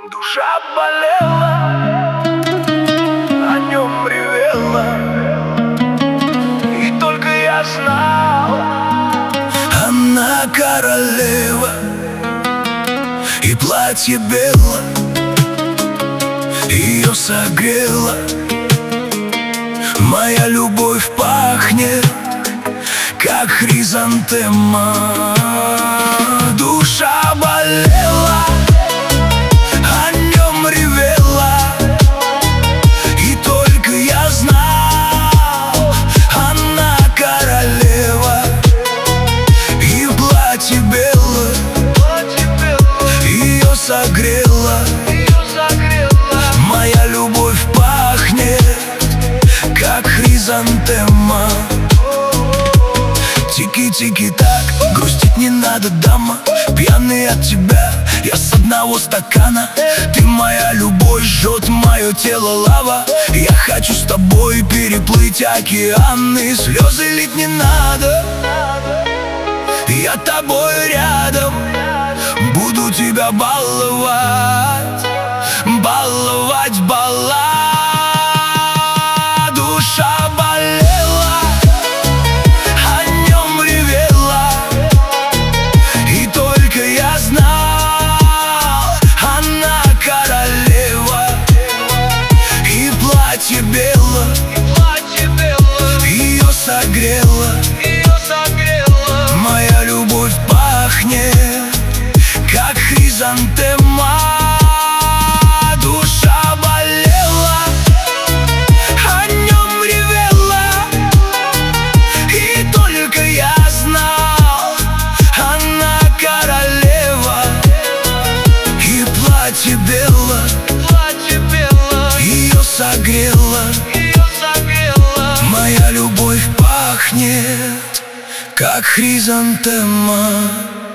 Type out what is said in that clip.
Душа болела, о нем ревела, и только я знал, она королева, и платье бело ее согрело. Моя любовь пахнет, как хризантема. Душа болела, о нем ревела, и только я знал, она королева, и платье белое ее согрело. Моя любовь пахнет, как хризантема. Тики-тики-так, грустить не надо, дама. Пьяный от тебя, я с одного стакана. Ты моя любовь, жжет мое тело лава. Я хочу с тобой переплыть океаны. Слезы лить не надо, я тобой рядом. Буду тебя баловать, баловать, баловать. Душа болела, о нем ревела, и только я знал, она королева, и платье бело ее согрело. Моя любовь пахнет, как хризантема. Душа болела, о нем ревела, и только я знал, она королева, и платье бело ее согрело. Моя любовь пахнет, как хризантема.